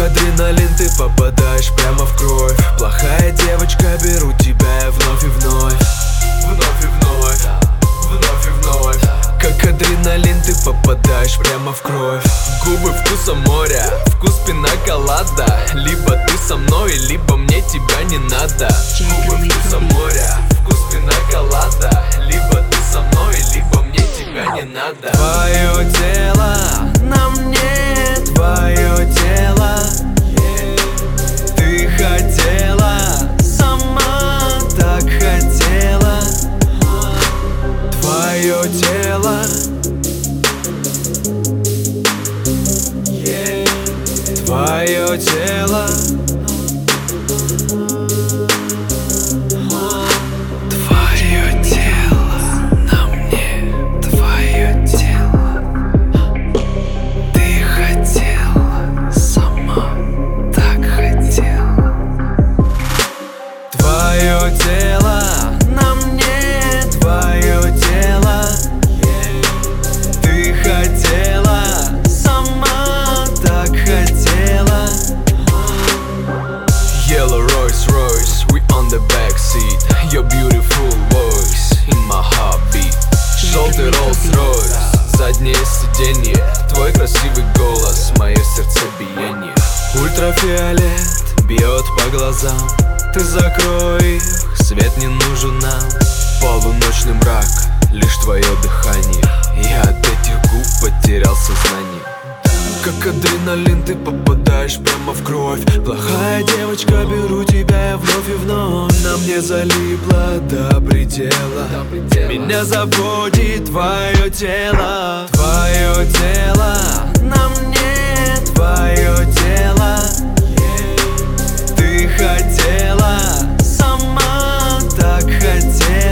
адреналин, ты попадаешь прямо в кровь. Плохая девочка, беру тебя вновь и вновь. Вновь и вновь, вновь и вновь. Как адреналин, ты попадаешь прямо в кровь. Губы вкуса моря, вкус пина-колада. Либо ты со мной, либо мне тебя не надо. Губы вкуса моря, вкус пина-колада. Либо ты со мной, либо мне тебя не надо. Твое тело на мне, твое тело. Ты хотела, сама так хотела. Твое тело, твое тело. Твое тело на мне, твое тело. Ты хотела, сама так хотела. Твое тело на мне, твое тело. Ты хотела, сама так хотела. Yellow Rolls Royce, we on the backseat. Your beautiful voice in my heartbeat. Желтый Rolls-Royce, заднее сиденье. Твой красивый голос, мое сердцебиение. Ультрафиолет бьет по глазам. Ты закрой их, свет не нужен нам. Полуночный мрак, лишь твое дыхание. Я от этих губ потерял сознание. Как адреналин, ты попадаешь прямо в кровь. Плохая девочка, беру тебя вновь и вновь. На мне залипло до предела. Меня заводит твое тело. Твое тело на мне, твое тело. Ты хотела, сама так хотела.